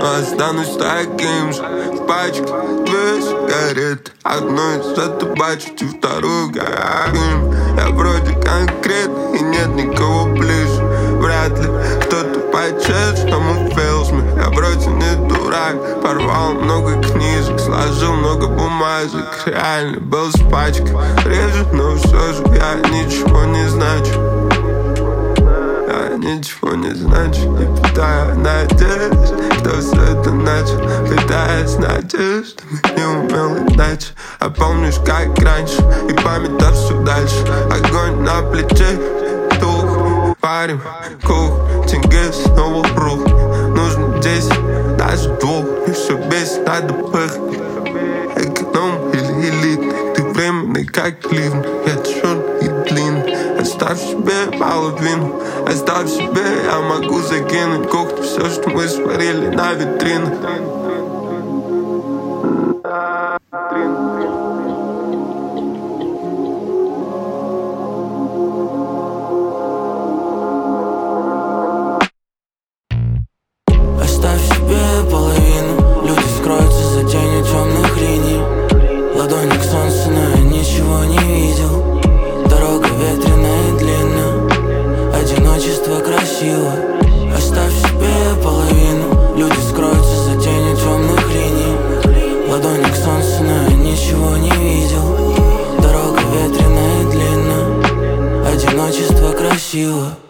но останусь таким же. В пачке 2 сигареты, одну из отобачить и вторую горим. Я вроде конкретный и нет никого ближе. Вряд ли кто-то по-честному feels me. Я вроде не дурак, порвал много книжек, сложил много бумажек. Реально был с пачкой реже, но все же я ничего не значу. Я ничего не значу, не питаю надежд. Кто все это начал, питаясь надеждами, не умел иначе. А помнишь, как раньше, и память да все дальше. Огонь на плече, тух, парим, кух, тенге снова брух. Нужно 10, даже 2, и все бесит, надо пыхнуть. Эконом или элитный, ты временный, как ливн. Я черный и длинный, оставь себе половину. Оставь себе, я могу закинуть кухню. Все, что мы сварили на витрину. Оставь себе половину. Люди скроются за тенью темных линий. Ладони к солнцу, но я ничего не видел. Дорога ветреная и длинная, одиночество красиво. Оставь себе половину. Люди скроются за тенью темных линий. Ладони к солнцу, но я ничего не видел. Дорога ветреная и длинная, одиночество красиво.